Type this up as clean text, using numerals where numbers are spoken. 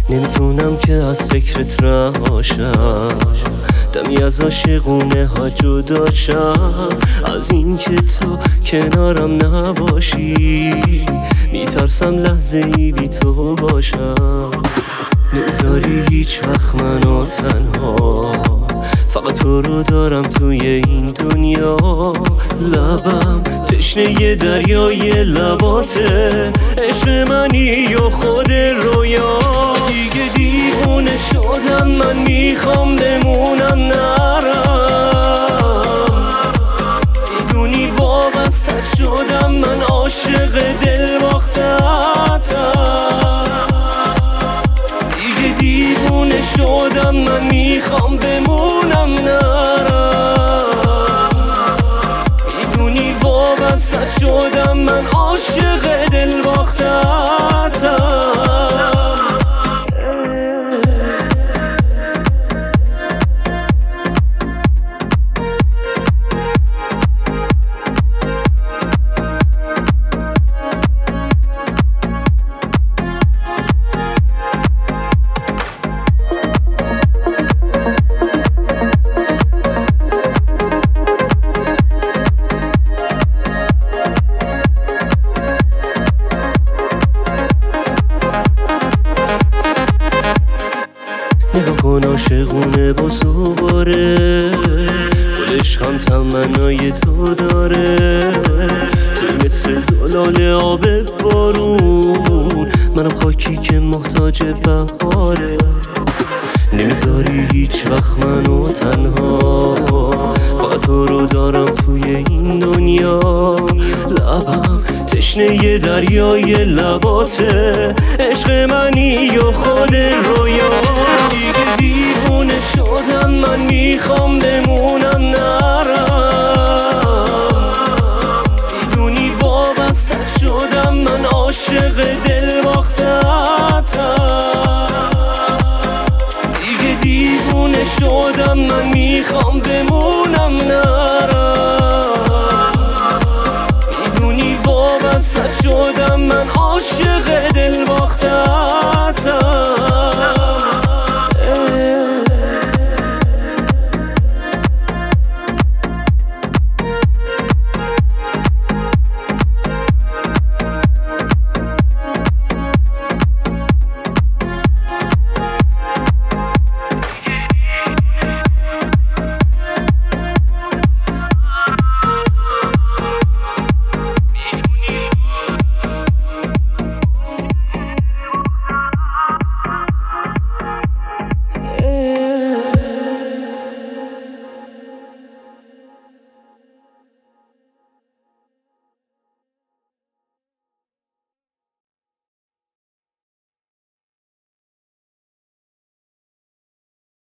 نمیتونم که از فکرت رهاشم، دمی از عاشقونه ها جدا شم. از این که تو کنارم نباشی میترسم لحظه ای بی تو باشم. نمیذاری هیچ وقت منو تنها، فقط تو رو دارم توی این دنیا. لبم تشنه ی دریای لباته، عشق منی یا خود رویا. دیگه دیوونه شدم من، میخوام بمونم نرم. میدونی وابستت شدم من، عاشق دل باختتم. دیگه دیوونه شدم من، میخوام بمونم نرم. میدونی وابستت شدم من، عاشق دل باختتم. نگاه کن عاشقونه با زوباره، گل عشقم تمنای تو داره. توی مثل زلال آب بارون، منم خاکی که محتاج بهاره. نمیذاری هیچ وقت منو تنها، فقط تو رو دارم توی این دنیا. لبم تشنه ی دریای لباته، عشق منی یا خود رویا. دیگه دیوونه شدم من، میخوام بمونم نه